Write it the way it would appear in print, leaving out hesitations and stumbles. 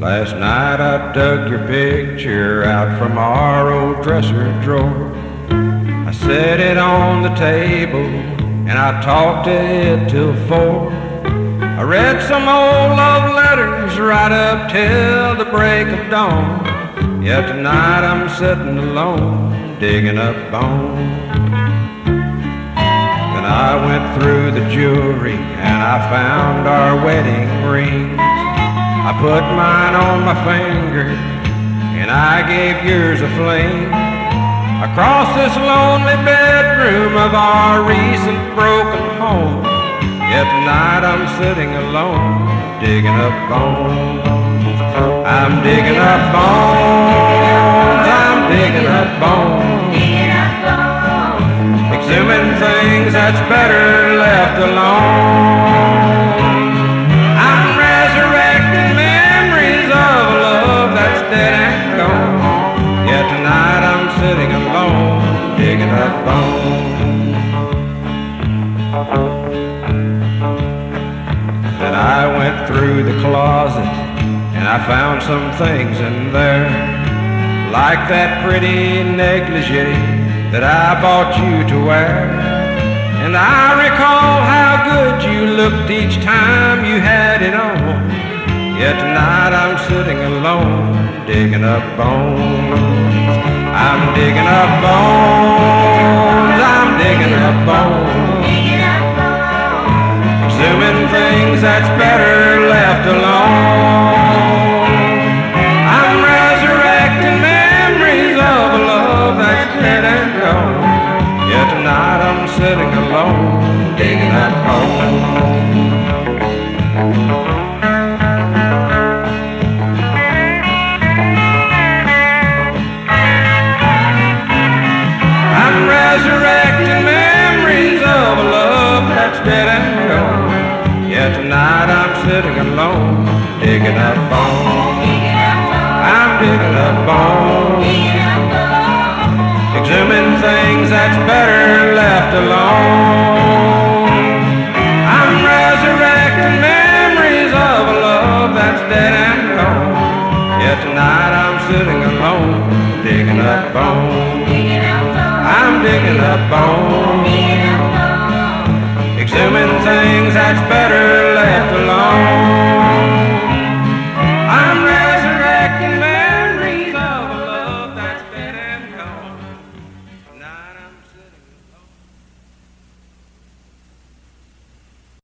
Last night I dug your picture out from our old dresser drawer. I set it on the table and I talked to it till 4. I read some old love letters right up till the break of dawn. Yeah, tonight I'm sitting alone, digging up bones. Then I went through the jewelry and I found our wedding rings. I put mine on my finger and I gave yours a fling. Across this lonely bedroom of our recent broken home. Yeah, tonight I'm sitting alone, digging up bones. I'm digging up bones, I'm digging up bones. Exhuming things that's better left alone. I'm resurrecting memories of a love that's dead and gone. Yeah, tonight I'm sitting alone, digging up bones. Then I went through the closet and I found some things in there, like that pretty negligee that I bought you to wear. And I recall how good you looked each time you had it on. Yet tonight I'm sitting alone, digging up bones. I'm digging up bones, I'm digging up bones. Exhuming things that's better left alone. I'm resurrecting memories of a love that's dead and gone. Yeah, tonight I'm sitting alone, digging up bones. I'm resurrecting memories of a love that's dead and gone. Yeah, tonight I'm sitting alone, digging up bones. I'm digging up bones. Exhuming things that's better left alone. I'm resurrecting memories of a love that's dead and gone. Yeah, tonight I'm sitting alone, digging up bones. I'm digging up bones. Exhuming things that's better left alone.